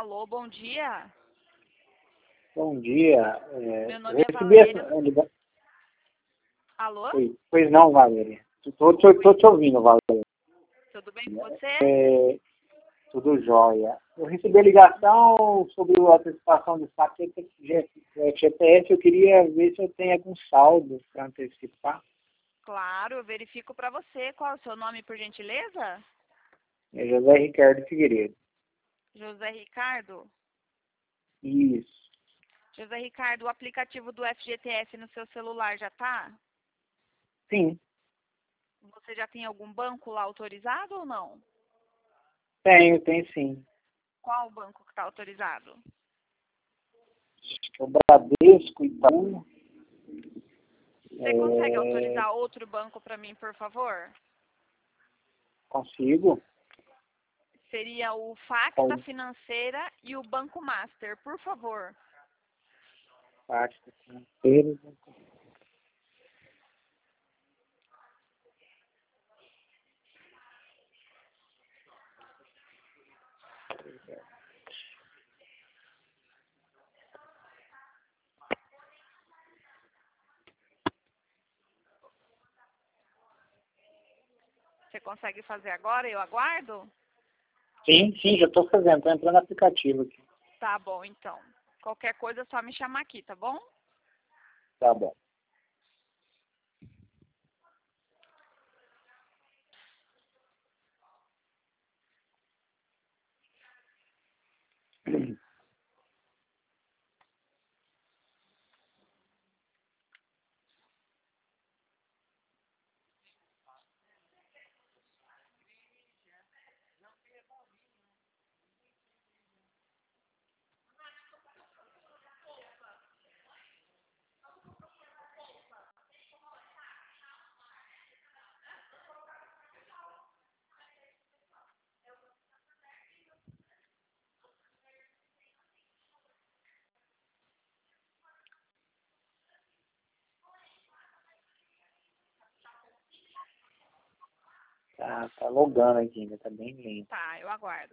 Alô, bom dia. Bom dia. Meu Eu nome é recebi Valéria. essa. Alô? Pois não, Valéria. Tô te ouvindo, Valéria. Tudo bem com você? Tudo jóia. Eu recebi a ligação sobre a antecipação do saque GTS. Eu queria ver se eu tenho algum saldo para antecipar. Claro, eu verifico para você. Qual é o seu nome, por gentileza? É José Ricardo Figueiredo. José Ricardo. Isso. José Ricardo, o aplicativo do FGTS no seu celular já tá? Sim, Você já tem algum banco lá autorizado ou não? tenho sim. Qual o banco que está autorizado? Acho que é o Bradesco, Itaú. Você consegue autorizar outro banco para mim, por favor? Consigo. Seria o Facta Financeira e o Banco Master, por favor. Parte financeira. Você consegue fazer agora? Eu aguardo? Sim, já estou fazendo. Estou entrando no aplicativo aqui. Tá bom, então. Qualquer coisa é só me chamar aqui, tá bom? Tá bom. Tá logando aqui ainda, tá bem lento. Tá, eu aguardo.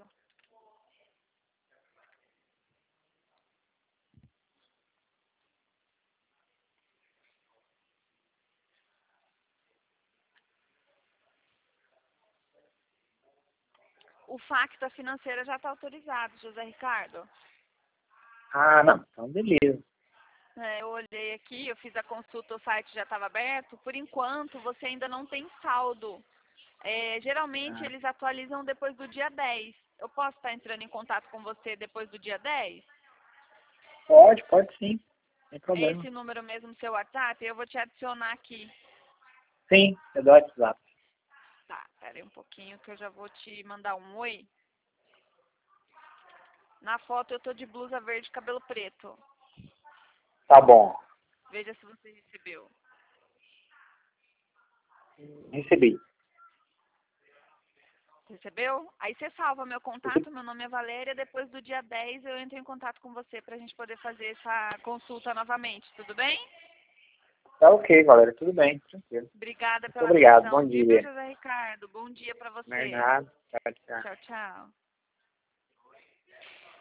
O Facta Financeira já está autorizado, José Ricardo. Ah, não. Então, beleza. Eu olhei aqui, eu fiz a consulta, o site já estava aberto. Por enquanto, você ainda não tem saldo. Geralmente, Ah, eles atualizam depois do dia 10. Eu posso estar entrando em contato com você depois do dia 10? pode sim. Sem É problema. esse número mesmo, seu WhatsApp? Eu vou te adicionar aqui. Sim, é do WhatsApp. Tá, pera aí um pouquinho que eu já vou te mandar um oi. Na foto eu tô de blusa verde e cabelo preto. Tá bom. Veja se você recebeu. Recebi. Recebeu? Aí você salva meu contato, meu nome é Valéria. Depois do dia 10 eu entro em contato com você pra gente poder fazer essa consulta novamente, tudo bem? Tá ok, galera. Tudo bem, tranquilo. Obrigada Muito pela obrigado. atenção, Bom viu, dia. José Ricardo? Bom dia pra Não é você. nada. Tchau, tchau. Tchau, tchau.